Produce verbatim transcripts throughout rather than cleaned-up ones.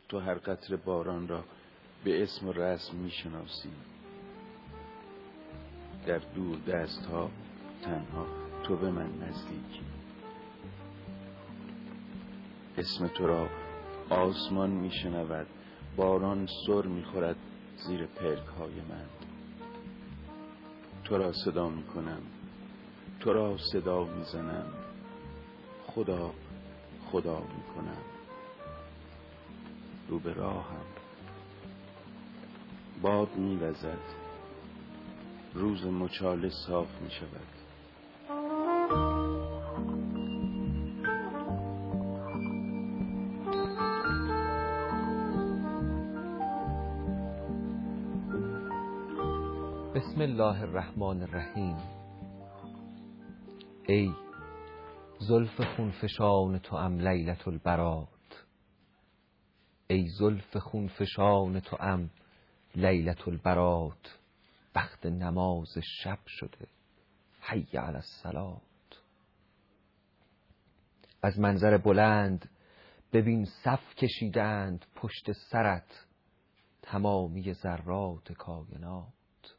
تو هر قطره باران را به اسم و رسم میشناسی. در دور دست ها تنها تو به من نزدیکی. اسم تو را آسمان میشنود، باران سر میخورد زیر پلک های من. تو را صدا میکنم، تو را صدا میزنم، خدا خدا میکنم. رو به راهم باد میوزد، روز مچاله صاف میشود. بسم الله الرحمن الرحیم. ای زلف خونفشان تو ام لیلة البرات، ای زلف خونفشان تو ام لیلة البرات. وقت نماز شب شده، حی علی الصلات. از منظر بلند ببین صف کشیدند پشت سرت تمامی ذرات کائنات.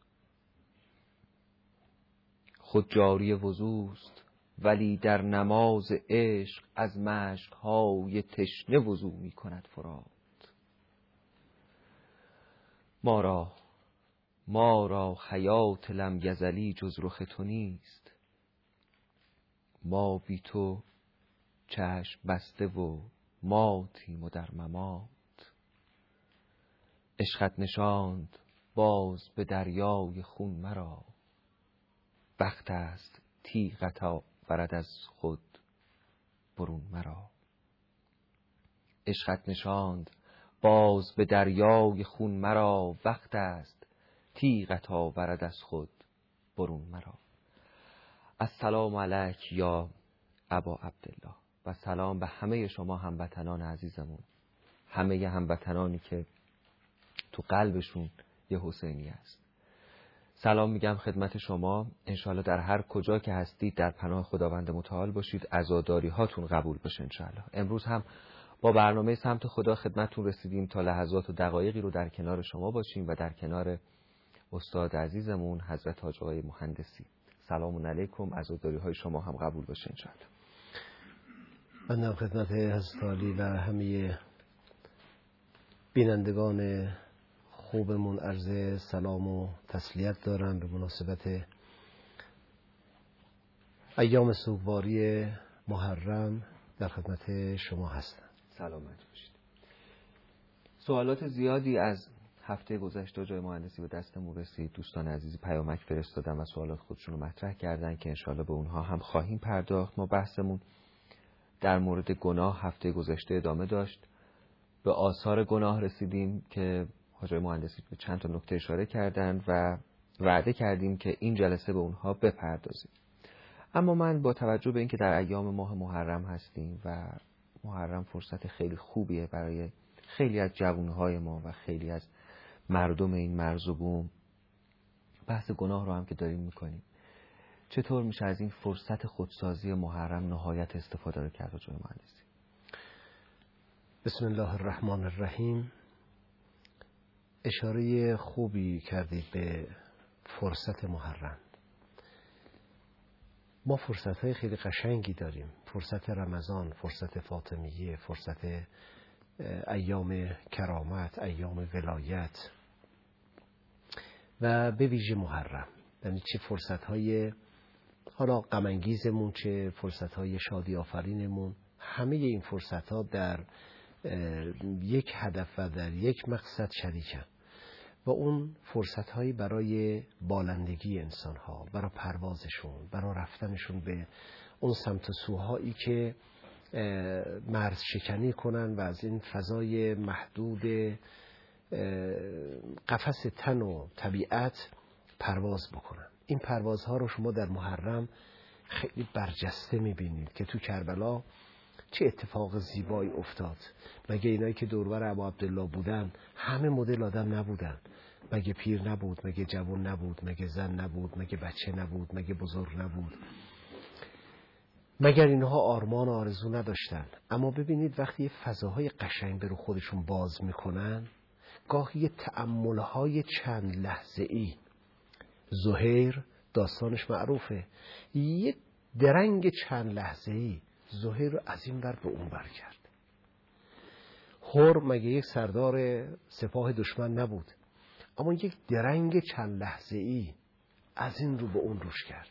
خود جاری وضوست ولی در نماز عشق از مشک‌های تشنه وضو می کند فرات. ما را ما را حیات لم یزلی جز رخ تو نیست. ما بی تو چشم بسته و ماتیم و در ممات. عشقت نشاند باز به دریای خون مرا، وقت است تیغت آورد از خود برون مرا. عشقت نشاند باز به دریای خون مرا، وقت است تیغت آورد از خود برون مرا. السلام علیک یا ابا عبدالله، و سلام به همه شما هموطنان عزیزمون، همه هموطنانی که تو قلبشون یه حسینی است. سلام میگم خدمت شما. انشالله در هر کجا که هستید در پناه خداوند متعال باشید، عزاداری هاتون قبول بشه انشالله. امروز هم با برنامه سمت خدا خدمتتون رسیدیم تا لحظات و دقایقی رو در کنار شما باشیم و در کنار استاد عزیزمون حضرت حاج آقای مهندسی. سلام علیکم، عزاداری های شما هم قبول بشه انشالله. بنده خدمت حضرت عالی و همه بینندگان خوبمون عرض سلام و تسلیت دارم به مناسبت ایام سوگواری محرم. در خدمت شما هستم. سلامت باشید. سوالات زیادی از هفته گذشته جای مهندسی به دستمون رسید. دوستان عزیزی پیامک فرستادن و سوالات خودشون رو مطرح کردن که انشالله به اونها هم خواهیم پرداخت. ما بحثمون در مورد گناه هفته گذشته ادامه داشت. به آثار گناه رسیدیم که حاج مهندسی به چند تا نکته اشاره کردن و وعده کردیم که این جلسه به اونها بپردازیم. اما من با توجه به اینکه در ایام ماه محرم هستیم و محرم فرصت خیلی خوبیه برای خیلی از جوانهای ما و خیلی از مردم این مرز و بوم، بحث گناه رو هم که داریم میکنیم، چطور میشه از این فرصت خودسازی محرم نهایت استفاده رو کرد حاج مهندسی؟ بسم الله الرحمن الرحیم. اشاره خوبی کردید به فرصت محرم. ما فرصت‌های خیلی قشنگی داریم. فرصت رمضان، فرصت فاطمیه، فرصت ایام کرامت، ایام ولایت و به ویژه محرم. یعنی چه فرصت‌های حالا غم انگیزمون، چه فرصت‌های شادی آفرینمون، همه این فرصت‌ها در یک هدف و در یک مقصد شریکن و اون فرصت‌هایی برای بالندگی انسان‌ها، برای پروازشون، برای رفتنشون به اون سمت و سوهایی که مرز شکنی کنن و از این فضای محدود قفس تن و طبیعت پرواز بکنن. این پروازها رو شما در محرم خیلی برجسته می‌بینید که تو کربلا چه اتفاق زیبایی افتاد. مگه اینایی که دوربر ابا عبدالله بودن همه مدل آدم نبودن؟ مگه پیر نبود؟ مگه جوان نبود؟ مگه زن نبود؟ مگه بچه نبود؟ مگه بزرگ نبود؟ مگر اینها آرمان و آرزو نداشتن؟ اما ببینید وقتی فضاهای قشنگ به رو خودشون باز میکنن، گاهی تأملهای چند لحظه ای. زهیر داستانش معروفه، یه درنگ چند لحظه ای زهیر رو از این ور به اون ور کرد. هور مگه یک سردار سپاه دشمن نبود؟ اما یک درنگ چند لحظه ای از این رو به اون روش کرد.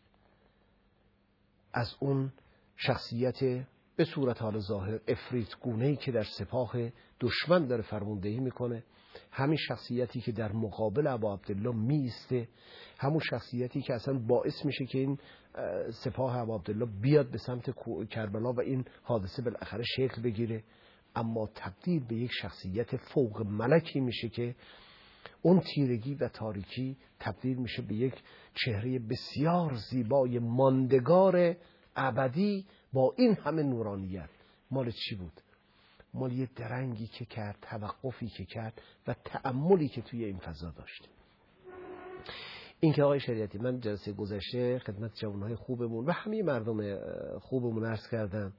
از اون شخصیت به صورت حال ظاهر افریت گونه‌ای که در سپاه دشمن داره فرماندهی میکنه، همین شخصیتی که در مقابل ابا عبدالله میسته، همون شخصیتی که اصلا باعث میشه که این سپاه ابا عبدالله بیاد به سمت کربلا و این حادثه بالاخره شکل بگیره، اما تبدیل به یک شخصیت فوق ملکی میشه که اون تیرگی و تاریکی تبدیل میشه به یک چهره بسیار زیبای ماندگار ابدی با این همه نورانیت. مال چی بود؟ مال یه درنگی که کرد، توقفی که کرد و تأملی که توی این فضا داشت. این که آقای شریعتی، من جلسه گذشته خدمت جوانهای خوبمون و همه مردم خوبمون عرض کردم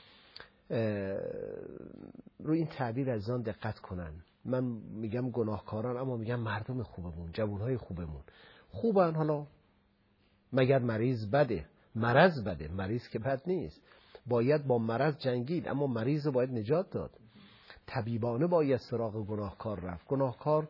روی این تعبیر از آن دقت کنن. من میگم گناهکاران، اما میگم مردم خوبمون، جوانهای خوبمون. خوبن، حالا مگر مریض بده؟ مرض بده، مریض که بد نیست. باید با مرض جنگید، اما مریض رو باید نجات داد. طبیبانه باید سراغ گناهکار رفت. گناهکار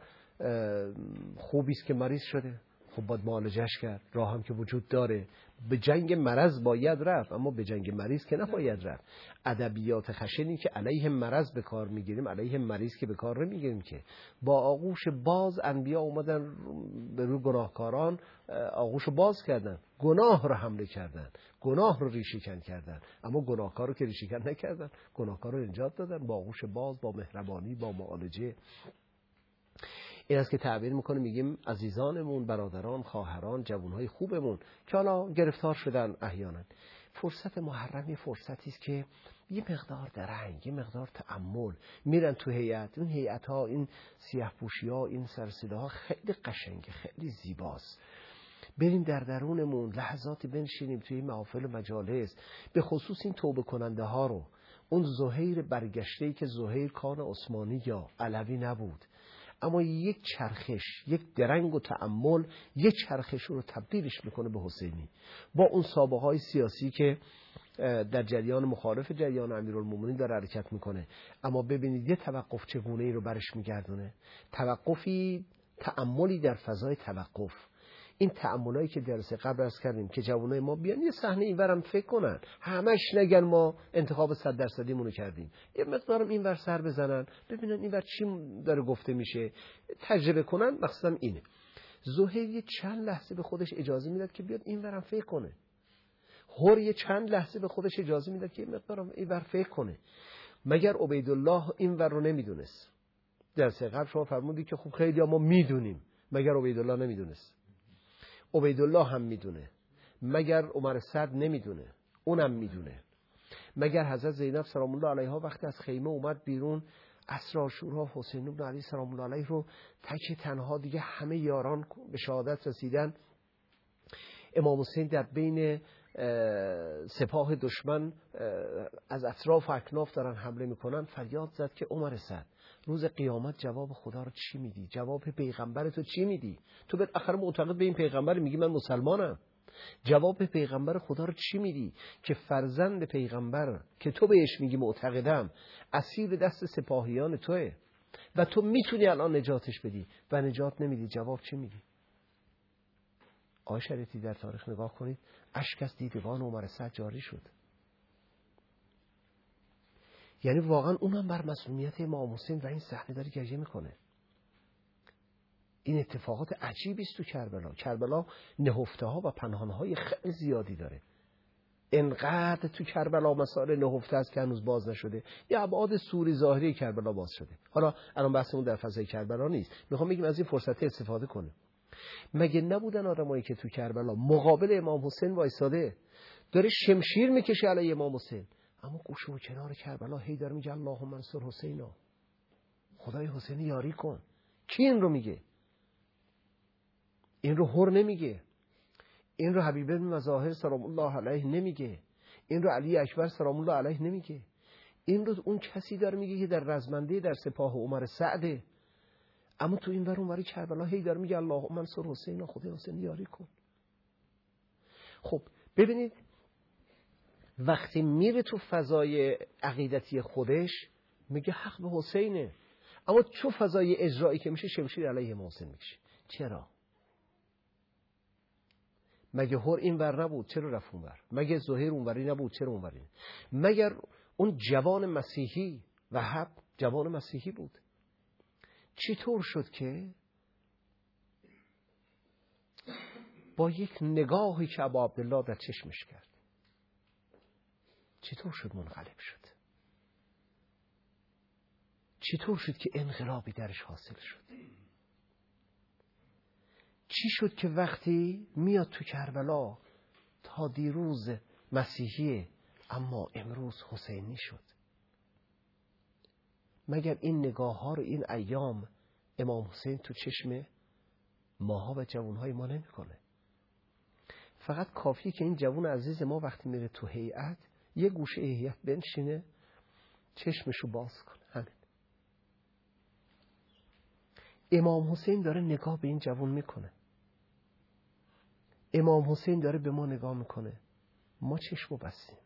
خوبیست که مریض شده، خب باید معالجش کرد، راه هم که وجود داره. به جنگ مرض باید رفت، اما به جنگ مریض که نباید رفت. ادبیات خشنی که علیه مرض به کار میگیریم علیه مریض که به کار نمیگیریم. که با آغوش باز انبیا اومدن به روی گناهکاران، آغوش باز کردن، گناه رو حمله کردن، گناه رو ریشه کن کردن، اما گناهکار رو که ریشه کن نکردن، گناهکار رو نجات دادن با آغوش باز، با مهربانی، با معالجه. این است که تعبیر میکنه، میگیم عزیزانمون، برادران، خواهران، جوانهای خوبمون که حالا گرفتار شدن احیانا. فرصت محرم یه فرصتی است که یه مقدار درنگ، یه مقدار تأمل، میرن تو هیئت، این هیئت ها، این سیاه پوشی ها، این سرسیده خیلی قشنگه، خیلی زیباست. بریم در درونمون لحظاتی بنشینیم توی محافل و مجالس، به خصوص این توبه کننده ها رو. اون زهیر برگشته‌ای که زهیر کان عثمانی یا علوی نبود، اما یک چرخش، یک درنگ و تأمل، یک چرخش رو تبدیلش میکنه به حسینی، با اون سابقه های سیاسی که در جریان مخالف جریان امیرالمومنین داره حرکت میکنه. اما ببینید یه توقف چگونه ای رو برش میگردونه. توقفی، تأملی در فضای توقف. این تأملایی که درس قبل عرض کردیم که جوانای ما بیان یه صحنه اینورم فکر کنن، همش نگن ما انتخاب صد درصدیمونو کردیم، یه مقدارم اینور سر بزنن ببینن اینور چی داره گفته میشه، تجربه کنن. مقصدم اینه. زهیر یه چند لحظه به خودش اجازه میداد که بیاد اینورم فکر کنه. هور یه چند لحظه به خودش اجازه میداد که یه مقدارم اینور فکر کنه. مگر عبیدالله اینور رو نمیدونست؟ درس قبل شما فرمودی که خب خیلی ما میدونیم، مگر عبیدالله نمیدونست؟ عبیدالله هم میدونه. مگر عمر سعد نمیدونه؟ اونم میدونه. مگر حضرت زینب سلام الله علیها وقتی از خیمه اومد بیرون، عصر عاشورا حسین بن علی سلام الله علیه رو تک تنها، دیگه همه یاران به شهادت رسیدن، امام حسین در بین سپاه دشمن از اطراف و اکناف دارن حمله میکنن، فریاد زد که عمر سعد روز قیامت جواب خدا رو چی میدی؟ جواب پیغمبر تو چی میدی؟ تو بالاخره معتقد به این پیغمبر، میگی من مسلمانم. جواب پیغمبر خدا رو چی میدی که فرزند پیغمبر که تو بهش میگی معتقدم اسیر دست سپاهیان توئه و تو میتونی الان نجاتش بدی و نجات نمیدی؟ جواب چی میدی؟ آقای شریعتی در تاریخ نگاه کنید، اشک از دیدگان عمر سعد جاری شد. یعنی واقعا اونم بر مسئولیت امام حسین و این صحنه داره گریه میکنه. این اتفاقات عجیبی است تو کربلا. کربلا نهفته ها و پنهان های خیلی زیادی داره. انقدر تو کربلا مسائل نهفته است که هنوز باز نشده. یه ابعاد سوری ظاهری کربلا باز شده. حالا الان بحثمون در فضای کربلا نیست. میخوام بگیم از این فرصت استفاده کنه. مگه نبودن آدمایی که تو کربلا مقابل امام حسین وایساده، داره شمشیر میکشه علیه امام حسین، اما گوشه و کنار کربلا هی داره میگه اللهم انصر حسینا، خدای حسین یاری کن. کی این رو میگه؟ این رو هور نمیگه، این رو حبیب بن مظاهر سلام الله علیه نمیگه، این رو علی اکبر سلام الله علیه نمیگه، این رو اون کسی داره میگه که در رزمنده در سپاه عمر سعده. اما تو این ور اون ور کربلا هی داره میگه اللهم انصر حسین، خدا حسین یاری کن. خب ببینید وقتی میره تو فضای عقیدتی خودش میگه حق به حسینه، اما چو فضای اجرایی که میشه شمشیر علیه حسین میشه. چرا؟ مگه هر این ور نبود چرا رفت اون ور؟ مگه زهیر اون وری نبود چرا اون وری؟ مگر اون جوان مسیحی وهب جوان مسیحی بود؟ چطور شد که با یک نگاهی که ابا عبدالله در چشمش کرد چطور شد منقلب شد؟ چطور شد که انقلابی درش حاصل شد؟ چی شد که وقتی میاد تو کربلا تا دیروز مسیحیه اما امروز حسینی شد؟ مگر این نگاه ها رو این ایام امام حسین تو چشم ماها و جوانهای ما نمی کنه؟ فقط کافیه که این جوان عزیز ما وقتی میره تو هیئت یه گوشه هیئت بنشینه چشمشو باز کنه. همین. امام حسین داره نگاه به این جوان میکنه، امام حسین داره به ما نگاه میکنه، ما چشمو بستیم،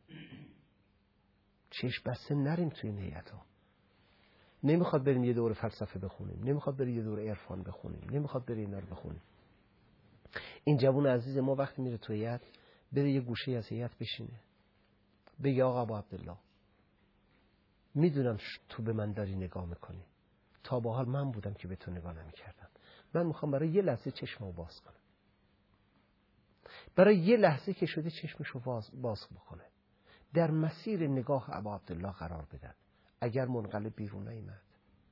چشم بسته نریم تو این هیئت ها. نمیخواد بریم یه دوره فلسفه بخونیم، نمیخواد بریم یه دوره عرفان بخونیم، نمیخواد بریم اینا رو بخونیم. این جوان عزیز ما وقتی میره تو هیئت بره یه گوشه از هیئت بشینه بگه آقا ابو عبدالله میدونم تو به من داری نگاه میکنی، تا با حال من بودم که به تو نگاه نمیکردم، من میخوام برای یه لحظه چشمو باز کنم. برای یه لحظه که شده چشمشو باز, باز بکنه، در مسیر نگاه ابو عبدالله قرار بدن. اگر منقلب بیرون نیامد،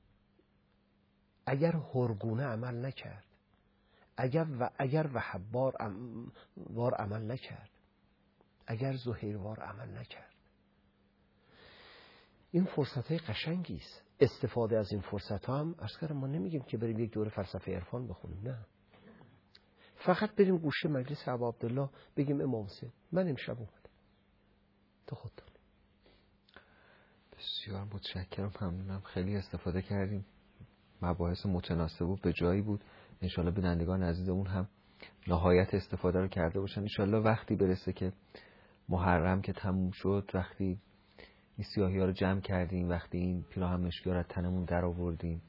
اگر هرگونه عمل نکرد، اگر و اگر وهبوار وار عمل نکرد، اگر زهیروار عمل نکرد. این فرصت های قشنگی است. استفاده از این فرصت ها هم عرض کردم ما نمیگیم که بریم یک دوره فلسفه عرفان بخونیم، نه، فقط بریم گوشه مجلس ابو عبدالله بگیم امام حسین من امشب اومدم تو خودتون. بسیار متشکرم، ممنونم، خیلی استفاده کردیم، مباحث متناسب و به جایی بود. انشالله بینندگان عزیزمون هم نهایت استفاده رو کرده باشن. انشالله وقتی برسه که محرم که تموم شد، وقتی این سیاهی ها رو جمع کردیم، وقتی این پیراهن مشکی ها رو تنمون در آوردیم،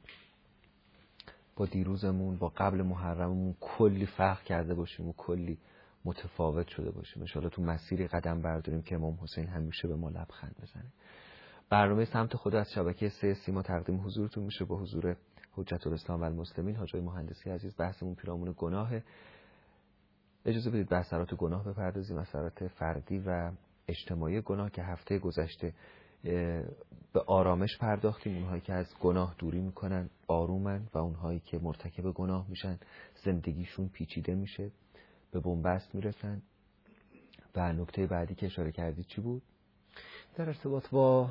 با دیروزمون با قبل محرممون کلی فرق کرده باشیم و کلی متفاوت شده باشیم. انشالله تو مسیری قدم برداریم که امام حسین همیشه به ما لبخند بزنه. برنامه سمت خدا از شبکه سه سیما تقدیم حضورتون میشه با حضور حجت الاسلام و المسلمین حاج آقای مهندسی عزیز. بحثمون پیرامون گناه. اجازه بدید به اثرات گناه بپردازیم، اثرات فردی و اجتماعی گناه که هفته گذشته به آرامش پرداختیم. اونهایی که از گناه دوری میکنن آرومن و اونهایی که مرتکب گناه میشن زندگیشون پیچیده میشه، به بنبست میرسن. و نکته بعدی که اشاره کردید چی بود؟ در ارتباط با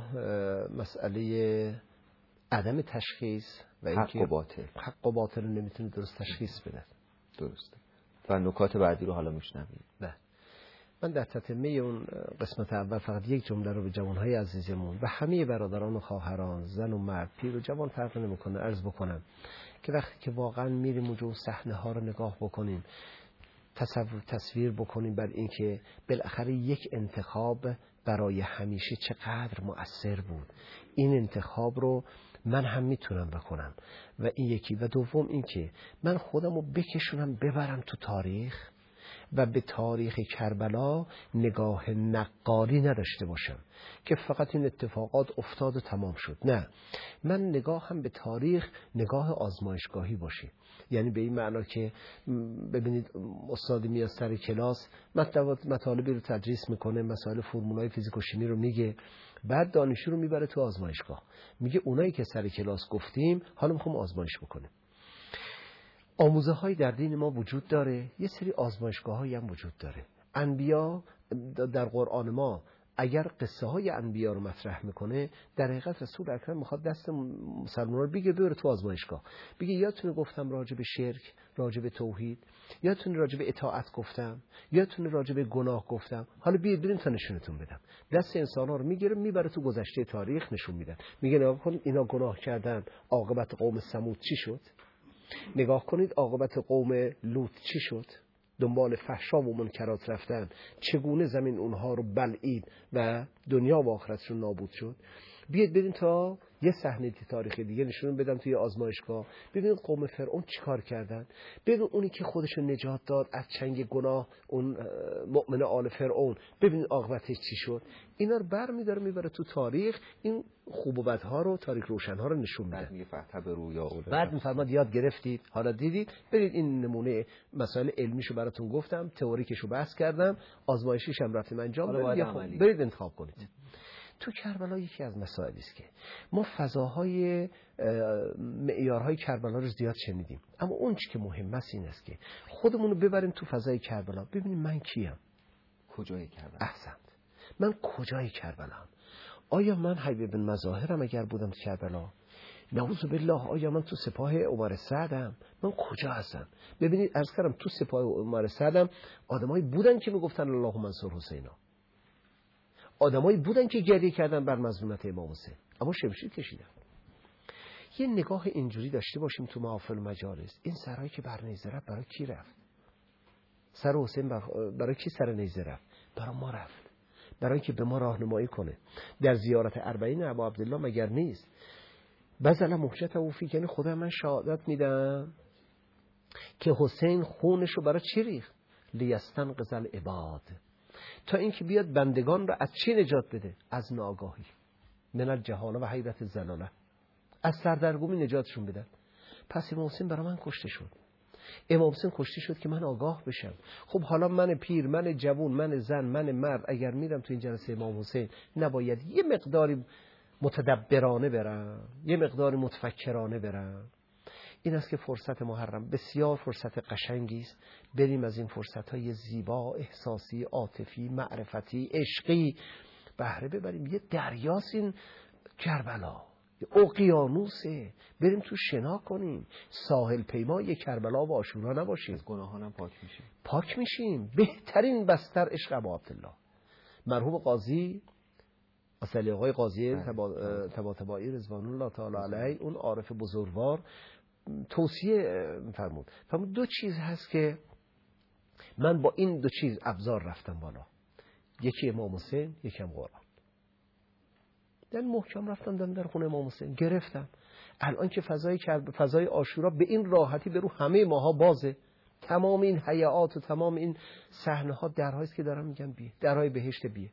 مسئله عدم تشخیص و حق و باطل. حق و باطل رو نمیتونه درست تشخیص بده. درسته. و نکات بعدی رو حالا میشنویم. نه، من در تتمه اون قسمت اول فقط یک جمله رو به جوانهای عزیزمون و همه برادران و خواهران، زن و مرد، پیر و جوان فرق نمیکنه عرض بکنم که وقتی که واقعا میریم اونجا اون صحنه ها رو نگاه بکنیم، تصور تصویر بکنیم بر این که بالاخره یک انتخاب برای همیشه چقدر مؤثر بود. این انتخاب رو من هم میتونم بکنم و این یکی. و دوم این که من خودم رو بکشونم ببرم تو تاریخ و به تاریخ کربلا نگاه نقالی نداشته باشم که فقط این اتفاقات افتاد و تمام شد. نه، من نگاه هم به تاریخ نگاه آزمایشگاهی باشه. یعنی به این معنا که ببینید استادی میاد سر کلاس مطالبی رو تدریس میکنه، مسائل فرمولای فیزیک و شیمی رو میگه، بعد دانشجو رو میبره تو آزمایشگاه، میگه اونایی که سر کلاس گفتیم حالا میخوام آزمایش بکنیم. آموزه های در دین ما وجود داره، یه سری آزمایشگاه هایی هم وجود داره. انبیا در قرآن ما اگر قصه های انبیا رو مطرح میکنه، در حقیقت رسول اکرم میخواد دست مسلمان رو بگه بره تو آزمایشگاه، بگه یادتونه گفتم راجع به شرک، راجع به توحید، یادتونه راجع به اطاعت گفتم، یادتونه راجع به گناه گفتم، حالا بیاید بریم تا نشونتون بدم. دست انسان‌ها رو میگیره میبره تو گذشته تاریخ نشون میدن، میگه نگاه کنید اینا گناه کردن، عاقبت قوم ثمود چی شد؟ نگاه کنید عاقبت قوم لوط چی شد؟ دنبال فحشا و منکرات رفتن، چگونه زمین اونها رو بلعید و دنیا و آخرتشون نابود شد. بیاید بریم تا یه صحنه تاریخی دیگه نشون بدم توی آزمایشگاه، ببینید قوم فرعون چیکار کردن، ببین اونی که خودش رو نجات داد از چنگ گناه، اون مؤمن آل فرعون، ببین عاقبتش چی شد. اینا رو برمی‌داره میبره تو تاریخ، این خوب و بدها رو، تاریک روشن‌ها رو نشون میده. بعد میگه فتح به رویا اول، بعد میفرماد یاد گرفتید، حالا دیدید، برید این نمونه مسائل علمیشو براتون گفتم، تئوریکشو بحث کردم، آزمایشیش هم رفتیم انجام بدید، برید انتخاب کنید. تو کربلا یکی از مسائلی است که ما فضاهای معیارهای کربلا رو زیاد شنیدیم، اما اون چی که مهم است این است که خودمون رو ببریم تو فضای کربلا، ببینیم من کیم، کجای کربلا. احسنت، من کجای کربلا؟ آیا من حبیب بن مظاهرم اگر بودم تو کربلا؟ نعوذ بالله آیا من تو سپاه عمر سعدم؟ من کجا هستم؟ ببینید عرض کردم تو سپاه عمر سعدم آدمایی بودن که میگفتن اللهم انصر حسینا، آدمایی بودن که گریه کردن بر مظلومیت امام حسین، اما شمشیر کشیدن. یه نگاه اینجوری داشته باشیم تو محافل و مجالس، این سرایی که بر نیزه رفت برای کی رفت؟ سر حسین برای کی سر نیزه رفت؟ برای ما رفت، برای اینکه به ما راهنمایی کنه. در زیارت اربعین ابا عبدالله مگر نیست بذل محجت او فی، یعنی خدا من شهادت میدم که حسین خونش رو برای چی ریخت؟ لیستنقذ العباد، تا اینکه بیاد بندگان رو از چی نجات بده؟ از ناآگاهی، من الجهاله و حیرت الضلاله، از سردرگمی نجاتشون بدن. پس امام حسین برای من کشته شد، امام حسین کشته شد که من آگاه بشم. خب حالا من پیر، من جوون، من زن، من مرد اگر میرم تو این جلسه امام حسین، نباید یه مقداری متدبرانه برم، یه مقداری متفکرانه برم؟ این است که فرصت محرم بسیار فرصت قشنگی است، بریم از این فرصت‌های زیبا، احساسی، عاطفی، معرفتی، عشقی بهره ببریم. یه دریاست این کربلا، یه اقیانوسه، بریم تو شنا کنیم، ساحل پیمای کربلا و عاشورا نباشیم، از گناهانم پاک میشیم. پاک میشیم. بهترین بستر عشق ابا عبدالله مرحوم قاضی اصلی آقای قاضی طباطبایی رضوان الله تعالی علیه، اون عارف بزرگوار توصیه فرمود، فرمود دو چیز هست که من با این دو چیز ابزار رفتم بالا، یکی امام حسین، یکی هم قرآن. در محکم رفتم دم در خونه امام حسین گرفتم. الان که فضای فضای عاشورا به این راحتی به رو همه ماها بازه، تمام این حیات و تمام این صحنه ها درهایی است که دارم میگم بیه، درهای بهشت بیه.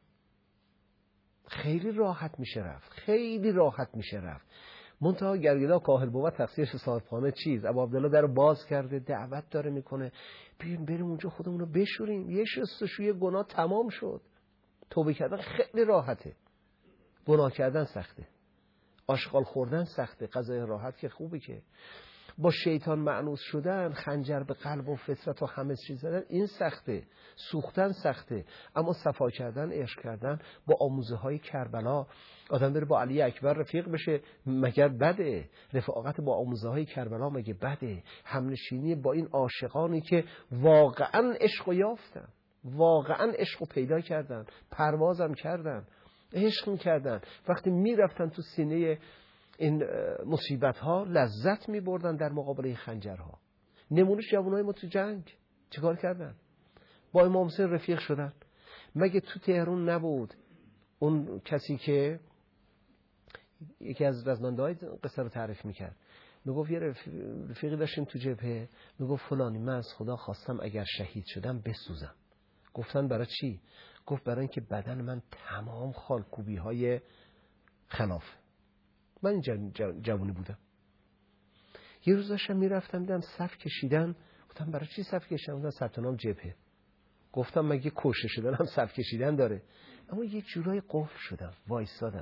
خیلی راحت میشه رفت، خیلی راحت میشه رفت. منتها گرگدا کاهل بود تقصیرش صاحبخانه چیز، ابو عبدالله در باز کرده، دعوت داره میکنه، بریم بریم اونجا خودمون رو بشوریم، یه شستشوی گناه تمام شد. توبه کردن خیلی راحته، گناه کردن سخته، آشغال خوردن سخته، غذای راحت که خوبه، که با شیطان مأنوس شدن، خنجر به قلب و فطرت و همه چیز زدن این سخته، سوختن سخته، اما صفا کردن، عشق کردن با آموزه های کربلا. آدم بره با علی اکبر رفیق بشه مگر بده؟ رفاقت با آموزه های کربلا مگه بده؟ همنشینی با این عاشقانی که واقعا عشق و یافتن، واقعا عشق و پیدا کردن، پروازم کردن، عشق میکردن، وقتی میرفتن تو سینه این مصیبت ها لذت می بردن در مقابل این خنجرها. نمونش جوانای ما تو جنگ چیکار کردن؟ با امام حسین رفیق شدن. مگه تو تهران نبود اون کسی که یکی از رزمنده‌های قصه رو تعریف میکرد، میگفت یه رفیقی داشتیم تو جبهه، میگفت فلانی من از خدا خواستم اگر شهید شدم بسوزم. گفتن برای چی؟ گفت برای اینکه بدن من تمام خالکوبی های خلاف. من این جوانی بودم، یه روز داشتم میرفتم دیدم صف کشیدن، گفتم برای چی صف کشیدن؟ گفتن ثبت نام جبهه. گفتم مگه کشته شدن هم صف کشیدن داره؟ اما یک جورای قفل شدم، وایسادم.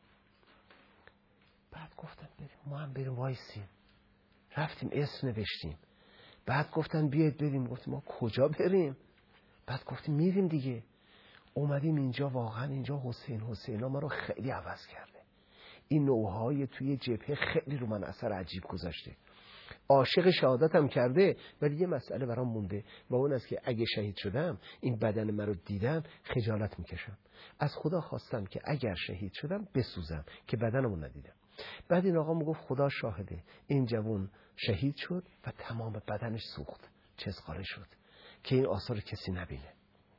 بعد گفتم بریم ما هم بریم وایسیم، رفتیم اسم نوشتیم. بعد گفتن بیاید بریم، گفتیم ما کجا بریم؟ بعد گفتیم میریم دیگه. اومدیم اینجا، واقعا اینجا حسین حسین ها ما رو خیلی عوض کرده. این نوعهای توی جبهه خیلی رو من اثر عجیب گذاشته. عاشق شهادتم کرده، ولی یه مسئله برام مونده و اون است که اگه شهید شدم این بدن من رو دیدم خجالت میکشم. از خدا خواستم که اگر شهید شدم بسوزم که بدنمو ندیدم. بعد این آقا میگفت خدا شاهده، این جوان شهید شد و تمام بدنش سوخت، چسقاره شد که این آثار کسی نبینه.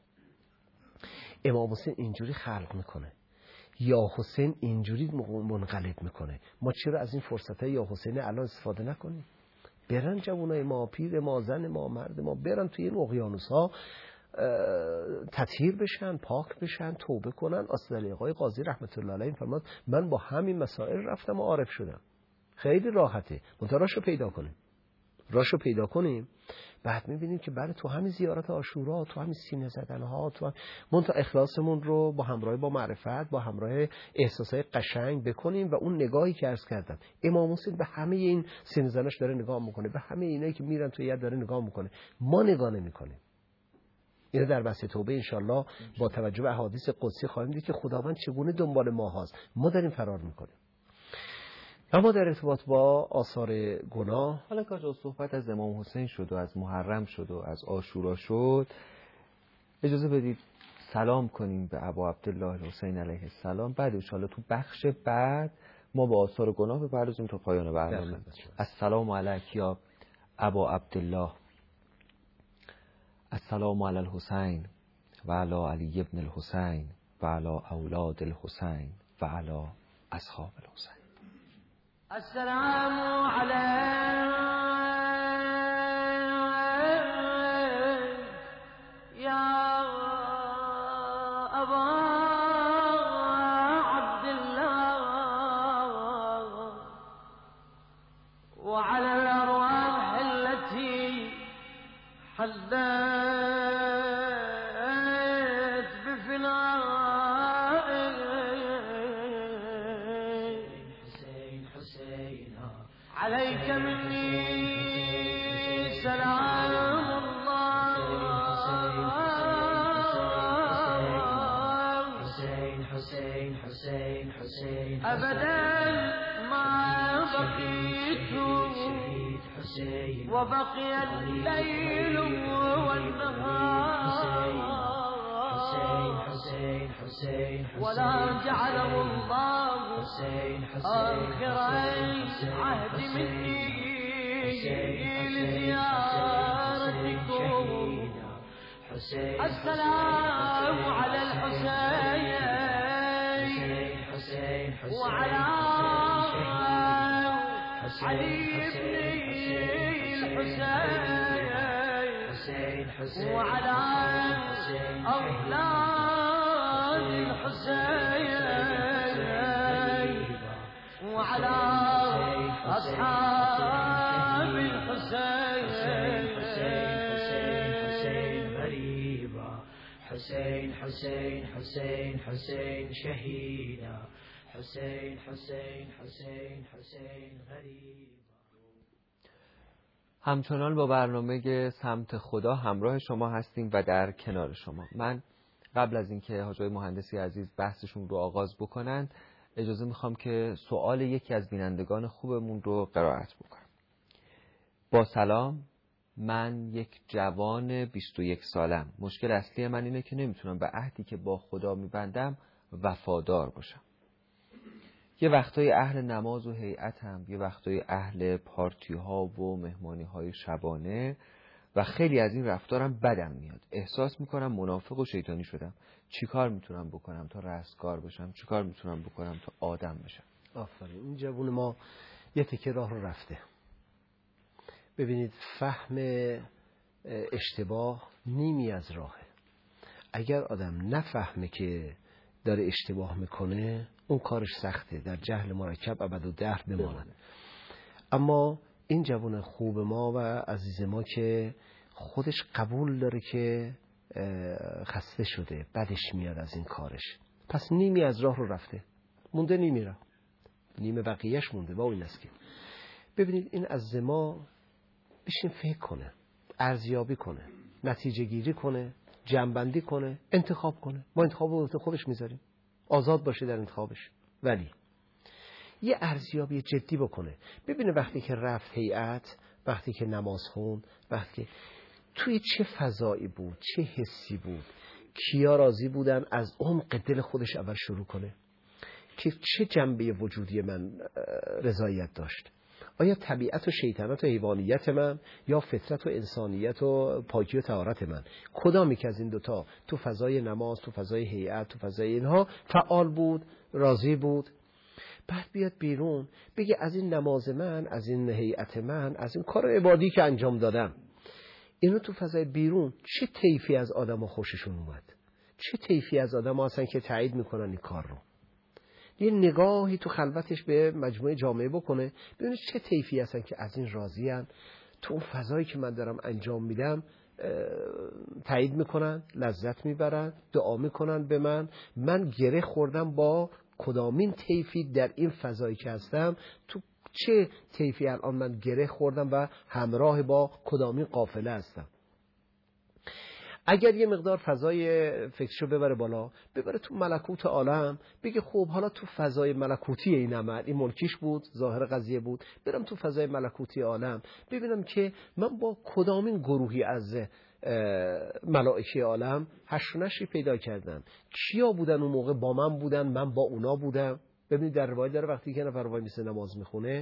امام حسین اینجوری خلق میکنه، یا حسین اینجوری منقلب میکنه. ما چرا از این فرصتهای یا حسین الان استفاده نکنیم؟ برن جوانای ما، پیر ما، زن ما، مرد ما، برن توی این اقیانوس ها تطهیر بشن، پاک بشن، توبه کنن. اصل آقای قاضی رحمت الله علیه فرمود من با همین مسائل رفتم و عارف شدم. خیلی راحته، منتها راشو پیدا کنیم، راشو پیدا کنیم. بعد میبینیم که برای تو همین زیارت عاشورا، تو همین سینه زدن ها، تو هم... منتها اخلاصمون رو با همراه با معرفت، با همراه احساسای قشنگ بکنیم و اون نگاهی که عرض کردم امام حسین به همه این سینه زناش داره نگاه میکنه، به همه اینایی که میرن تو ید داره نگاه میکنه، ما نگاه نمیکنیم. اینو در بحث توبه انشالله با توجه به احادیث قدسی خواهیم دید که خداوند چگونه دنبال ما هست، ما داریم فرار میکنیم. اما در ارتباط با آثار گناه، حالا که صحبت از امام حسین شد و از محرم شد و از عاشورا شد، اجازه بدید سلام کنیم به ابا عبدالله الحسین علیه السلام. بعد ان شاءالله تو بخش بعد ما با آثار گناه بپردازیم تا پایان برنامه. السلام علیک یا ابا عبدالله، السلام علی الحسین و علی علی ابن الحسین و علی اولاد الحسین و علی اصحاب الحسین. السلام عليك يا أبا عبد الله وعلى الأرواح التي حلت بفنائك. عليك مني سلام الله. حسين حسين حسين حسين أبدا ما بقيت وبقي الليل والنهار ولا جعله الله آخر عهد مني لزيارتكم. السلام على الحسين وعلى علي بن الحسين وعلى أولاد الحسين وعلى أصحاب الحسين. حسين حسين حسين حسين شهيدا. حسين حسين حسين حسين غریب. همچنان با برنامه سمت خدا همراه شما هستیم و در کنار شما. من قبل از اینکه حاجی مهندسی عزیز بحثشون رو آغاز بکنن اجازه میخوام که سوال یکی از بینندگان خوبمون رو قرائت بکنم. با سلام، من یک جوان بیست و یک سالم. مشکل اصلی من اینه که نمیتونم به عهدی که با خدا میبندم وفادار باشم. یه وقتای اهل نماز و هیئتم، یه وقتای اهل پارتی ها و مهمانی های شبانه و خیلی از این رفتارم بدم میاد. احساس میکنم منافق و شیطانی شدم. چیکار میتونم بکنم تا رستگار بشم؟ چیکار میتونم بکنم تا آدم بشم؟ آفرین. این جوون ما یه تکه راه رو رفته. ببینید فهم اشتباه نیمی از راهه. اگر آدم نفهمه که داره اشتباه میکنه اون کارش سخته، در جهل مرکب ابد و دهر بماند. اما این جوان خوب ما و عزیز ما که خودش قبول داره که خسته شده، بدش میاد از این کارش، پس نیمی از راه رو رفته، مونده نیمی را، نیمه بقیهش مونده. و این است که ببینید این عزیز ما بشین فکر کنه، ارزیابی کنه، نتیجه گیری کنه، جمع‌بندی کنه، انتخاب کنه. ما انتخاب رو خودش میذاریم، آزاد باشه در انتخابش. ولی یه ارزیابی جدی بکنه، ببینه وقتی که رفت هیئت، وقتی که نماز خوند، وقتی که توی چه فضایی بود، چه حسی بود، کیا راضی بودن، از عمق دل خودش اول شروع کنه که چه جنبه وجودی من رضایت داشت. آیا طبیعت و شیطنت و حیوانیت من یا فطرت و انسانیت و پاکی و طهارت من، کدامی که از این دوتا تو فضای نماز، تو فضای هیئت، تو فضای اینها فعال بود، راضی بود؟ بعد بیاد بیرون بگه از این نماز من، از این هیئت من، از این کار عبادی که انجام دادم، اینو تو فضای بیرون چه طیفی از آدم ها خوششون اومد، چه طیفی از آدم ها هستن که تایید میکنن این کار رو. یه نگاهی تو خلوتش به مجموعه جامعه بکنه، ببینه چه طیفی هستن که از این راضی هستن، تو اون فضایی که من دارم انجام میدم تایید میکنن، لذت میبرن، دعا میکنن به من. من گره خوردم با کدامین طیفی در این فضایی که هستم، تو چه طیفی الان من گره خوردم و همراه با کدامین قافله هستم. اگر یه مقدار فضای فکرشو ببره بالا، ببره تو ملکوت عالم، بگه خب حالا تو فضای ملکوتی این عمل، این ملکیش بود، ظاهر قضیه بود، برم تو فضای ملکوتی عالم ببینم که من با کدامین گروهی از ملائکه عالم حشر و نشری پیدا کردم، کیا بودن اون موقع با من بودن، من با اونا بودم. ببینید در روایت داره وقتی که نفر وای میسه نماز میخونه،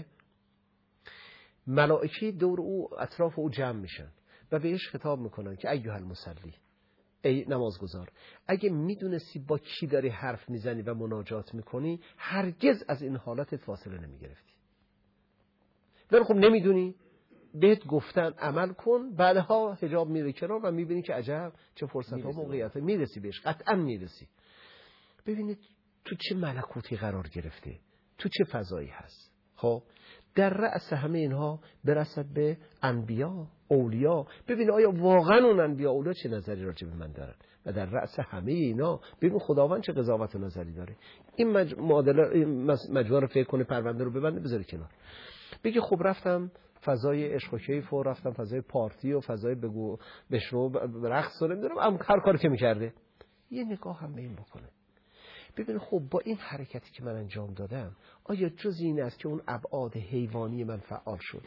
ملائکه دور او اطراف او جمع میشن و بهش خطاب میکنن که ایها المصلی، ای نمازگزار، اگه میدونستی با کی داری حرف میزنی و مناجات میکنی، هرگز از این حالتت فاصله نمیگرفتی. ولی خب نمیدونی، بهت گفتن عمل کن، بعدها حجاب میره کنار و میبینی که عجب چه فرصت ها موقعیت، میرسی بهش، قطعا میرسی. ببینید تو چه ملکوتی قرار گرفته، تو چه فضایی هست. خب در رأس همه اینها برسد به انبیا، اولیا. ببین آیا واقعا اون انبیا اولیا چه نظری راجع به من دارن، و در رأس همه اینا ببین خداوند چه قضاوت و نظری داره. این مج... معادله مجموعه رو فکر کنه، پرونده رو ببنده بذاره کنار، بگی خب رفتم فضای عشق و کیف و رفتم فضای پارتی و فضای بگو بشنو رقص و نمیدونم هر کاری که میکرده، یه نگاه هم به این بکنه. ببین خب با این حرکتی که من انجام دادم، آیا جز این است که اون ابعاد حیوانی من فعال شد؟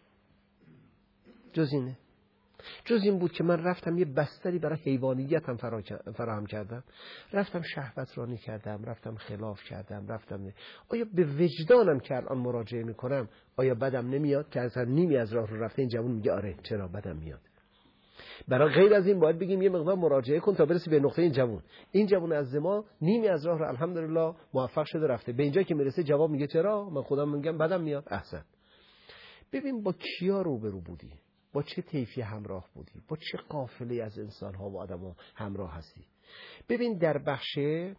جز اینه؟ جز این بود که من رفتم یه بستری برای حیوانیتم فراهم کردم، رفتم شهوت رانی کردم، رفتم خلاف کردم، رفتم نه. آیا به وجدانم که الان مراجعه میکنم آیا بدم نمیاد که اصلا نیمی از راه رو رفته این جوون میگه آره چرا بدم میاد؟ برای غیر از این باید بگیم یه مقدار مراجعه کن تا برسی به نقطه این جوون. این جوون از ما نیمی از راه رو الحمدلله موفق شده رفته، به اینجا که میرسه جواب میگه چرا؟ من خودم میگم بدم میاد. احسن. ببین با کیا روبرو بودی، با چه طیفی همراه بودی، با چه قافله از انسان‌ها و آدم‌ها همراه هستی. ببین در بخش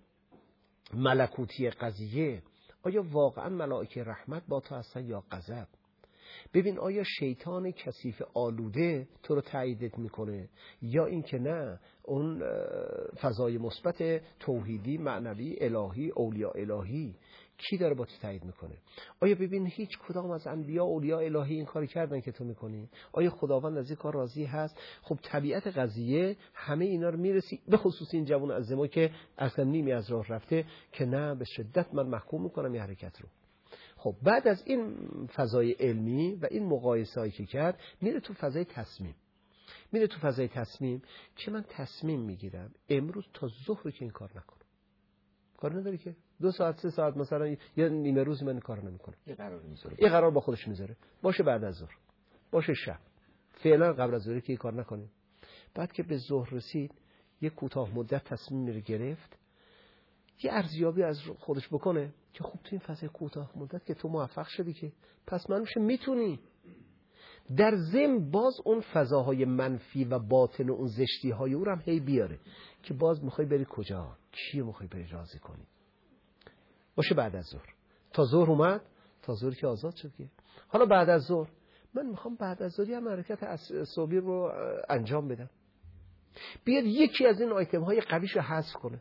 ملکوتی قضیه آیا واقعا ملائکه رحمت با تو هستن یا غضب؟ ببین آیا شیطان کثیف آلوده تو رو تاییدت میکنه یا اینکه نه اون فضای مثبت توحیدی، معنوی، الهی، اولیاء الهی کی داره با تو تایید میکنه؟ آیا ببین هیچ کدام از انبیا اولیاء الهی این کاری کردن که تو میکنی؟ آیا خداوند از این کار راضی هست؟ خب طبیعت قضیه همه اینا رو میرسی، به خصوص این جوان از ما که اصلا نیمی از راه رفته که نه به شدت من محکوم میکنم این حرکت رو. خب بعد از این فضای علمی و این مقایسه‌ای که کرد، میره تو فضای تصمیم. میره تو فضای تصمیم که من تصمیم میگیرم امروز تا ظهر که این کار نکنم. کار نداری که دو ساعت سه ساعت مثلا یا نیمه روز من کار نمیکنم. یه قرار میذاره. یه قرار با خودش میذاره. باشه بعد از ظهر. باشه شب. فعلا قبل از ظهر که این کار نکنیم. بعد که به ظهر رسید، یه کوتاه مدت تصمیم میره گرفت. یه ارزیابی از خودش بکنه که خب تو این فضای کوتاه مدت که تو موفق شدی که پس منوشه میتونی. در ضمن باز اون فضاهای منفی و باطن اون زشتی های او هم هی بیاره که باز میخوای بری کجا، کی میخوای بری راضی کنی. باشه بعد از ظهر. تا ظهر اومد، تا ظهر که آزاد شد که حالا بعد از ظهر من میخوام بعد از ظهر هم حرکت صبحی رو انجام بدم. بیاد یکی از این آیتم های قویش رو حذف کنه.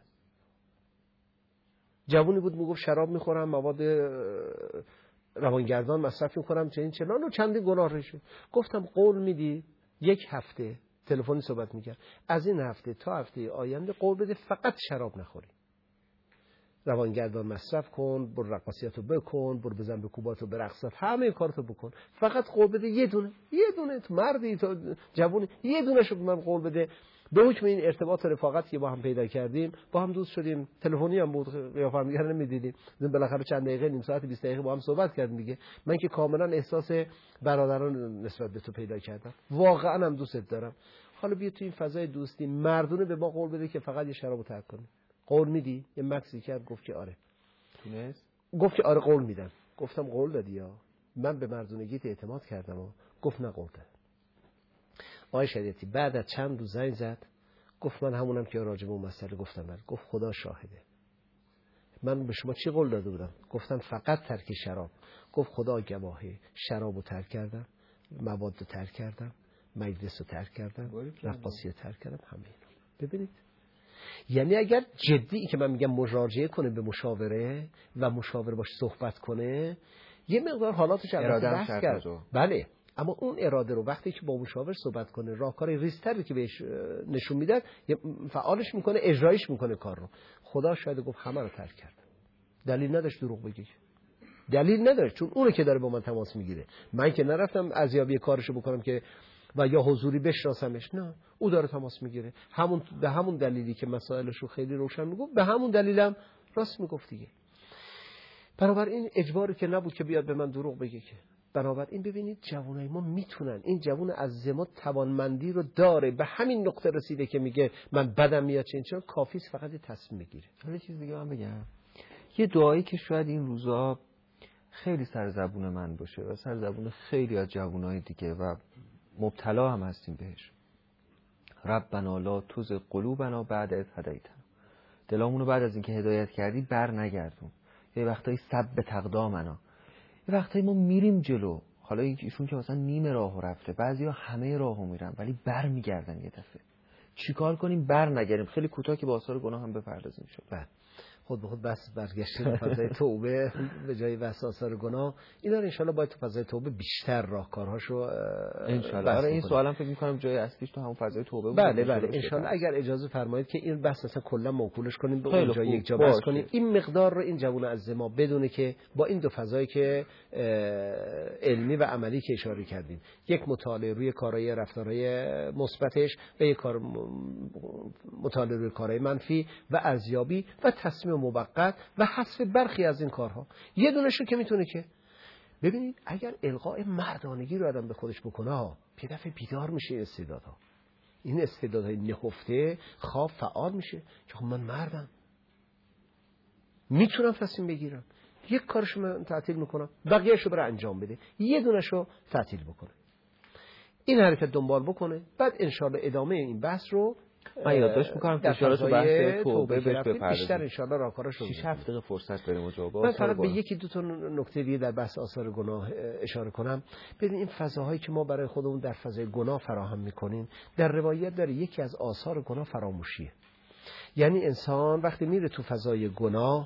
جوونی بود میگفت شراب میخورم، مواد روانگردان مصرف میکنم، چنین چنان و چندین گناه رشد. گفتم قول میدی یک هفته تلفنی صحبت میکرد، از این هفته تا هفته آینده قول بده فقط شراب نخوری، روانگردان مصرف کن، برو رقاصیاتو بکن، برو بزن به کوباتو برقصات، همه کارتو بکن، فقط قول بده یه دونه یه دونه تو مردی تو جوونی یه دونه شو من قول بده. به حکم این ارتباط و رفاقت که با هم پیدا کردیم، با هم دوست شدیم، تلفنی هم بود، قیافه هم دیگه نمیدیدیم، بالاخره چند دقیقه نیم ساعت بیست دقیقه با هم صحبت کردیم دیگه. من که کاملا احساس برادران نسبت به تو پیدا کردم، واقعا هم دوستت دارم. حالا بیا تو این فضای دوستی مردونه به ما قول بده که فقط یه شرابو ترک کنی. قول میدی؟ یه مکسی کرد گفت که آره. تونست؟ گفت که آره قول میدم. گفتم قول دادی یا؟ من به مردونگیت اعتماد کردم و گفت نه قول دادم. آقای شریعتی بعد از چند روز زنگ زد، گفت من همونم که راجع به اون مسئله گفتم برد. گفت خدا شاهده من به شما چی قول داده بودم؟ گفتم فقط ترک شراب. گفت خدا گواهه شرابو ترک کردم، موادو ترک کردم، مجلسو ترک کردم، رقاصیو ترک کردم، همه اینا. ببینید یعنی اگر جدی که من میگم مراجعه کنه به مشاوره و مشاور باش صحبت کنه، یه مقدار حالاتش اراده بحث کرد. بله، اما اون اراده رو وقتی که با مشاور صحبت کنه، راهکار ریزتری که بهش نشون میدن، فعالش میکنه، اجرایش میکنه کار رو. خدا شاید گفت همه رو ترک کرد. دلیل نداشت دروغ بگه، دلیل نداشت، چون اونه که داره با من تماس میگیره. من که نرفتم ارزیابی کارشو بکنم که و یا حضوری بشناسمش، نه، او داره تماس میگیره. همون به همون دلیلی که مسائلشو خیلی روشن میگفت، به همون دلیلم راست میگفت دیگه. بنابراین اجباری که نبود که بیاد به من دروغ بگه که. بنابراین ببینید جوانای ما میتونن، این جوان عزیزم توانمندی رو داره، به همین نقطه رسیده که میگه من بدم میاد چه چون کافی است فقط تصمیم بگیره. حالا چیز دیگه من بگم، یه دعایی که شاید این روزا خیلی سر زبون من باشه و سر زبون خیلی از جوانای دیگه و مبتلا هم هستیم بهش. ربنا لا تزغ قلوبنا بعد اذ هدیتنا. دلامونو بعد از اینکه هدایت کردی بر نگردون. یه وقتایی سب تقدامنا، یه وقتایی ما میریم جلو، حالا ایشون که مثلا نیمه راهو رفته، بعضیا همه راهو میرن ولی بر میگردن یه دفعه. چیکار کنیم بر نگردیم؟ خیلی کوتاه که با آثار گناه هم بپردازیم شد. بله، خود به خود بس برگشتیم به فضای توبه به جای بحث آثار گناه. اینا رو انشالله باید تو فضای توبه بیشتر راهکارهاشو انشالله. آره این سوالم فکر می‌کنم جای اصلیش تو همون فضای توبه بود. بله بله انشالله اگر اجازه فرمایید که این بحث اصلا کلا موکولش کنیم به اونجا یک جا بحث کنیم. این مقدار رو این جوان از ما بدونه که با این دو فضایی که علمی و عملی که اشاره کردیم، یک مطالعه روی کارهای رفتارهای مثبتش و یک کار مطالعه روی کارهای منفی و ارزیابی و تصمیم موقت و حذف برخی از این کارها، یه دونشو که میتونه که ببینید اگر القاء مردانگی رو آدم به خودش بکنه، یه دفعه بیدار میشه استعدادها. این استعدادهای نهفته خواب فعال میشه که من مردم، میتونم تصمیم بگیرم، یک کارشو من تعطیل میکنم، بقیه‌شو برای انجام بده، یه دونشو تعطیل بکنه، این حرکت دنبال بکنه. بعد انشالله ادامه این بحث رو من یادداشت می‌کنم که اشاره تو بحث توبه بهش بپردازیم. بیشتر ان شاء الله راهکارش رو شش هفت دقیقه فرصت بریم جواب. من فقط به یکی دو تا نکته دیگه در بحث آثار گناه اشاره کنم. ببین این فضاهایی که ما برای خودمون در فضای گناه فراهم می‌کنیم، در روایت داره یکی از آثار گناه فراموشیه. یعنی انسان وقتی میره تو فضای گناه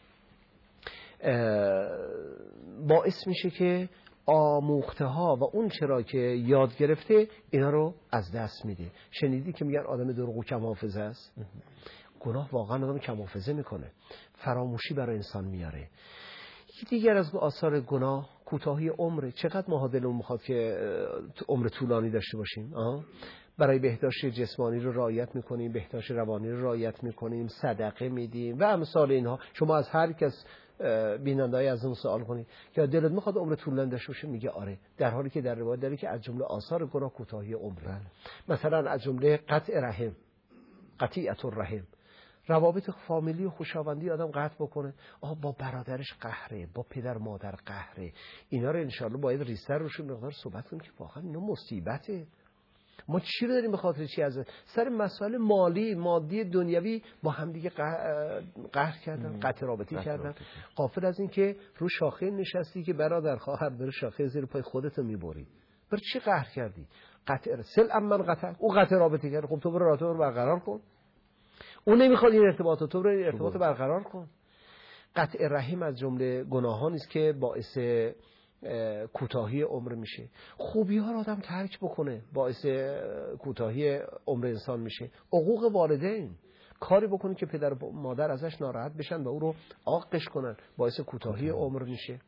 باعث میشه که آموخته ها و اون چرا که یاد گرفته اینا رو از دست میده. شنیدی که میگن آدم دروغگو کم حافظه است؟ گناه واقعا آدم کم حافظه میکنه، فراموشی برای انسان میاره. یکی دیگر از آثار گناه کوتاهی عمره. چقدر ما دلمون میخواد که عمر طولانی داشته باشیم، آه؟ برای بهداشت جسمانی رو رعایت میکنیم، بهداشت روانی رو رعایت میکنیم، صدقه میدیم و امثال اینها. شما از هر کس بیننده‌ای از اون سوال کنید که دلت میخواد عمر طولانی داشته باشه، میگه آره، در حالی که در روایت داره که از جمله آثار گناه کوتاهی عمر. مثلا از جمله قطع رحم، قطیعت الرحم، روابط فامیلی و خوشاوندی آدم قطع بکنه. آها با برادرش قهره، با پدر مادر قهره. اینا رو انشالله باید ریستر روشون مقدار صحبت کنیم که واقعا اینا مصیبته. ما چی رو داریم به خاطر چی از سر مسائل مالی مادی دنیوی با هم دیگه قهر کردن، قطع رابطی کردن، غافل از این که رو شاخه نشستی که برادر خواهر داره شاخه زیر پای خودتو میبری. برای چی قهر کردی؟ قطع سل امن قطع، او قطع رابطه کرد، خب تو برو رابطه رو برقرار کن. اون نمیخواد این ارتباط، تو برو این ارتباط برقرار کن. قطع رحم از جمله گناهانی است که باعث کوتاهی عمر میشه. خوبی ها رو آدم ترک بکنه باعث کوتاهی عمر انسان میشه. حقوق والدین، کاری بکنه که پدر و مادر ازش ناراحت بشن و او رو عاقش کنن، باعث کوتاهی عمر میشه.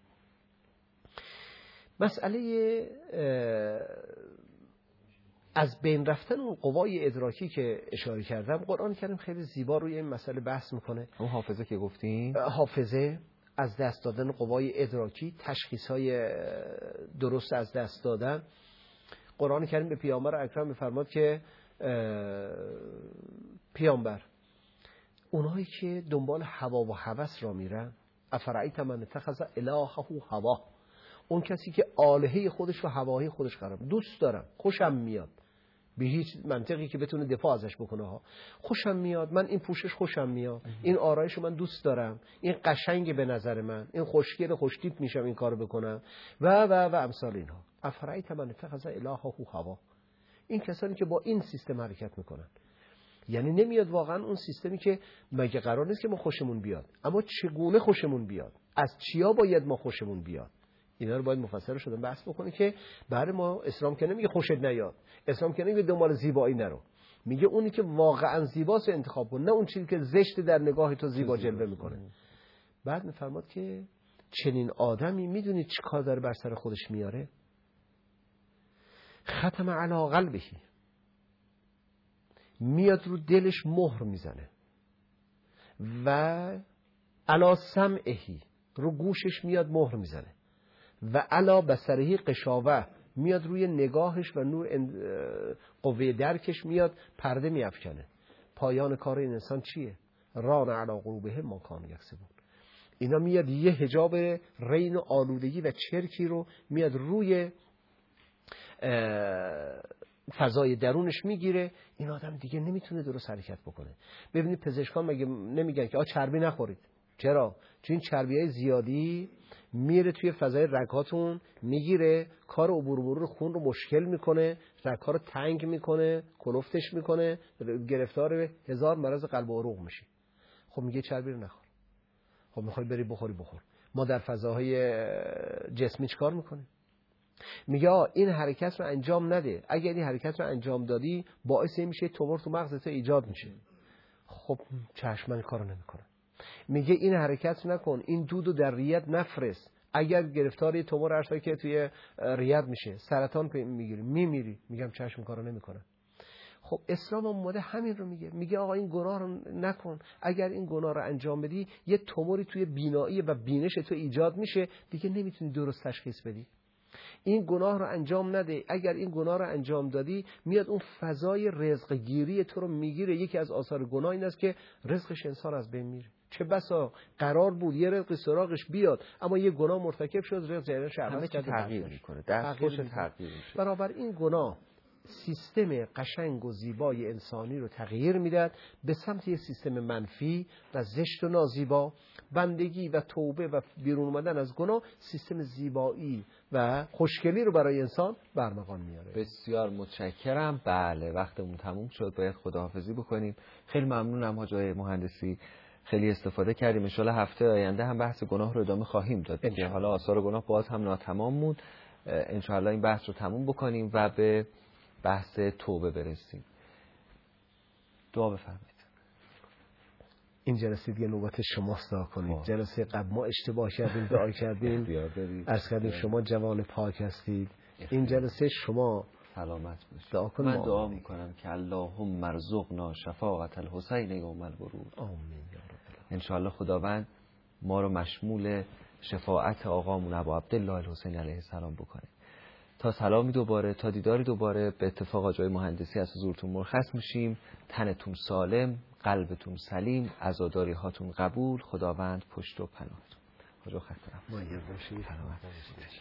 مسئله از بین رفتن اون قوای ادراکی که اشاره کردم، قرآن کریم خیلی زیبا روی این مسئله بحث میکنه. اون حافظه که گفتیم، حافظه، از دست دادن قوای ادراکی، تشخیص‌های درست از دست دادن. قرآن کریم به پیامبر اکرم می‌فرماد که پیامبر، اونایی که دنبال هوا و هوس را میرن، افرایت من اتخذ الهه هوا، اون کسی که آلهه خودش رو هوای خودش قرار میده. دوست دارم، خوشم میاد، به هیچ منطقی که بتونه دفاع ازش بکنه ها، خوشم میاد، من این پوشش خوشم میاد، این آرایش رو من دوست دارم، این قشنگ به نظر من، این خوشگل خوشتیپ میشم این کارو بکنم و و و امثال اینها. افرایت من اتخذ الهه هوا، این کسانی که با این سیستم حرکت میکنن، یعنی نمیاد واقعا اون سیستمی که مگه قرار نیست که ما خوشمون بیاد، اما چگونه خوشمون بیاد، از چیا باید ما خوشمون بیاد، اینا رو باید مفصل شدن بحث بکنه. که برای ما اسلام که نمیگه خوشت نیاد، اسلام که نمیگه دنبال زیبایی نرو، میگه اونی که واقعا زیباست انتخاب کن، نه اون چیزی که زشت در نگاه تو زیبا جلوه میکنه. بعد میفرماد که چنین آدمی میدونید چی کار داره بر سر خودش میاره؟ ختم علی قلبه، میاد رو دلش مهر میزنه، و علی سمعه، رو گوشش میاد مهر میزنه، و علا بصرهی قشاوه، میاد روی نگاهش و نور قوه درکش میاد پرده میافکنه. پایان کار این انسان چیه؟ ران علی قلوبهم ما کانوا یکسبون. اینا میاد یه حجاب رین و آلودگی و چرکی رو میاد روی فضای درونش میگیره. این آدم دیگه نمیتونه درست حرکت بکنه. ببینید پزشکان مگه نمیگن که آ چربی نخورید؟ چرا؟ چون این چربیای زیادی میره توی فضای رگ‌هاتون میگیره، کار عبور مرور خون رو مشکل میکنه، رگ‌ها رو تنگ میکنه، کلفتش میکنه، گرفتار هزار مرض قلب و عروق میشی. خب میگه چربی رو نخور. خب میخوای بری بخوری بخور. ما در فضاهای جسمی چیکار میکنیم؟ میگه این حرکت رو انجام نده، اگر این حرکت رو انجام دادی باعث میشه تومور تو مغزت ایجاد میشه. خب چشم من کارو نمیکنه. میگه این حرکت نکن، این دودو در ریت نفرست، اگر گرفتاری تومور ارشایی که توی ریت میشه، سرطان میگیری، میمیری. میگم چشم کارو نمیکنه. خب اسلام اومده همین رو میگه، میگه آقا این گناه رو نکن، اگر این گناه رو انجام بدی یه توموری توی بینایی و بینش تو ایجاد میشه، دیگه نمیتونی درست تشخیص بدی. این گناه رو انجام نده، اگر این گناه رو انجام دادی میاد اون فضای رزق گیری تو رو میگیره. یکی از آثار گناه این است که رزقش انسان از بین میره. چه بسا قرار بود یه رزق سراغش بیاد، اما یه گناه مرتکب شد، رزق جریانش عوض کرد، تغییر میکنه، دستخوش تغییر میشه. بنابر این گناه سیستم قشنگ و زیبای انسانی رو تغییر میداد به سمت یه سیستم منفی و زشت و نازیبا. بندگی و توبه و بیرون اومدن از گناه سیستم زیبایی و خوشگلی رو برای انسان برمغان میاره. بسیار متشکرم. بله وقتمون تموم شد، باید خداحافظی بکنیم. خیلی ممنونم حاج آقای مهندسی، خیلی استفاده کردیم. ان شاءالله هفته آینده هم بحث گناه رو ادامه خواهیم داد که حالا آثار گناه باز هم ناتمام موند. ان شاءالله این بحث رو تموم بکنیم و به بحث توبه برسیم. دعا بفرمایید. این جلسه دیگه نوبت شماست دعا کنید. جلسه قبل ما اشتباه کردیم، دعا کردیم، عرض کردیم شما جوان پاک هستید. این جلسه شما سلامت باشید. دعا کنید. من دعا میکنم که اللهم ارزقنا شفاعت الحسین یوم الورود. آمین یا رب. ان شاء الله خداوند ما رو مشمول شفاعت آقامون ابو عبدالله الحسین علیه السلام بکنه. تا سلامی دوباره، تا دیداری دوباره، به اتفاق آقای مهندسی از حضورتون مرخص میشیم. تنتون سالم، قلبتون سلیم، عزاداری هاتون قبول، خداوند پشت و پناهتون. خدا خطرم مایه باشید. سلامت باشید.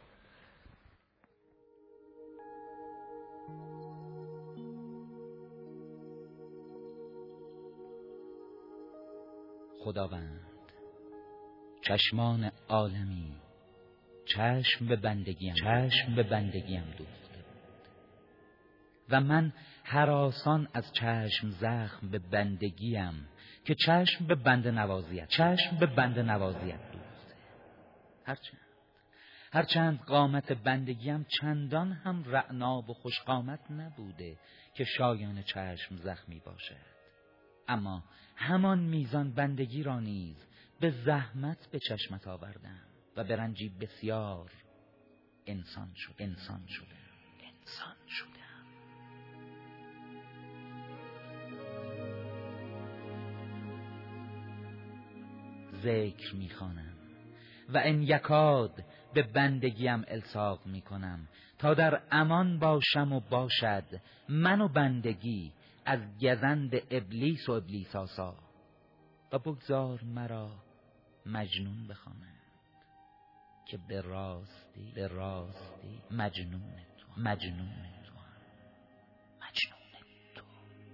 خداوند چشمان عالمی چشم به بندگیم چشم به بندگیم دوخته بود و من هراسان از چشم زخم به بندگیم که چشم به بنده نوازیت چشم به بنده نوازیت دوخته. هرچند هرچند قامت بندگیم چندان هم رعنا و خوش قامت نبوده که شایان چشم زخمی باشد، اما همان میزان بندگی را نیز به زحمت به چشمت آوردم و به رنجی بسیار انسان شد انسان شدم انسان شدم ذکر میخوانم و ان یکاد به بندگیم الصاق میکنم تا در امان باشم و باشد من و بندگی از گزند ابلیس و ابلیس آسا، و بگذار مرا مجنون بخوانند که به راستی به راستی مجنون تو مجنون تو مجنون تو.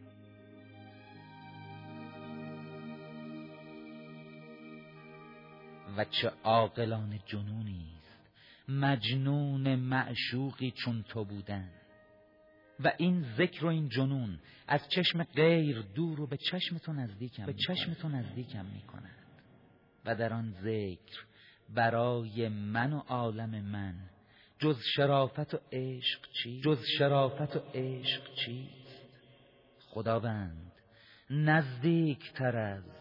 و چه عاقلان جنونی است مجنون معشوقی چون تو بودن، و این ذکر و این جنون از چشم غیر دور و به چشم تو نزدیکم به چشم تو نزدیکم می‌کند و در آن ذکر برای من و عالم من جز شرافت و عشق چیست جز شرافت و عشق چیست؟ خداوند نزدیکتر از